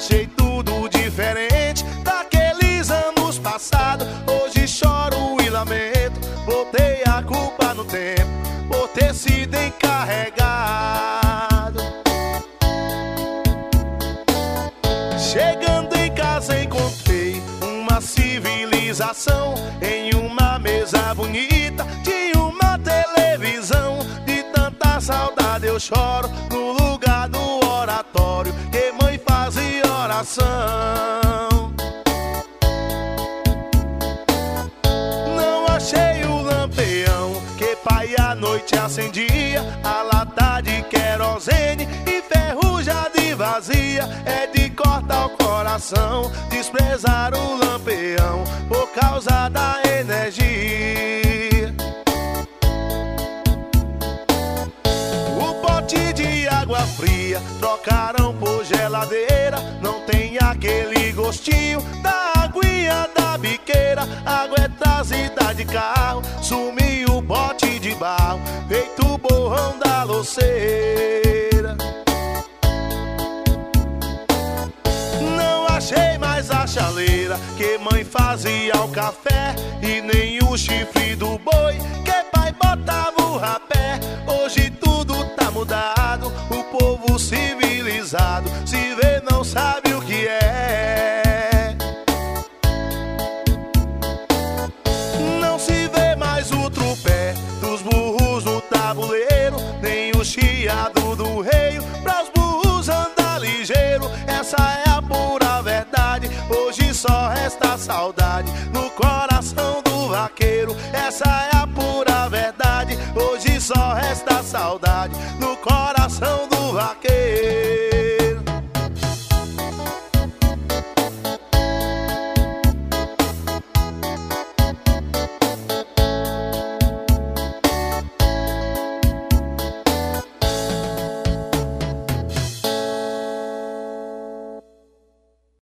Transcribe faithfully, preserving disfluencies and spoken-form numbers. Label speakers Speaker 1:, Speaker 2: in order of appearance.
Speaker 1: achei tudo diferente daqueles anos passados. Hoje choro e lamento, botei a culpa no tempo por ter sido encarregado. Chegando em casa encontrei uma civilização. Em uma mesa bonita tinha uma televisão. De tanta saudade eu choro no lugar do oratório que mãe fazia oração. Não achei o lampião que pai à noite acendia, a lata de querosene enferrujada e vazia. É de cortar o coração desprezar o lampião por causa da energia. O pote de água fria trocaram por geladeira. Não tem aquele gostinho da aguinha da biqueira. Água é trazida de carro, sumiu o pote de barro, feito o borrão da louceira. Não achei mais a chaleira que mãe fazia o café, e nem o chifre do boi que pai botava o rapé. Hoje tudo tá mudado, o povo civilizado se vê não sabe o que é. Não se vê mais o tropé dos burros no tabuleiro, nem o chiado do rei para os burros andar ligeiro. Essa é a pura verdade, hoje só resta saudade no coração do vaqueiro. Essa é a pura verdade, hoje só resta saudade no coração do vaqueiro.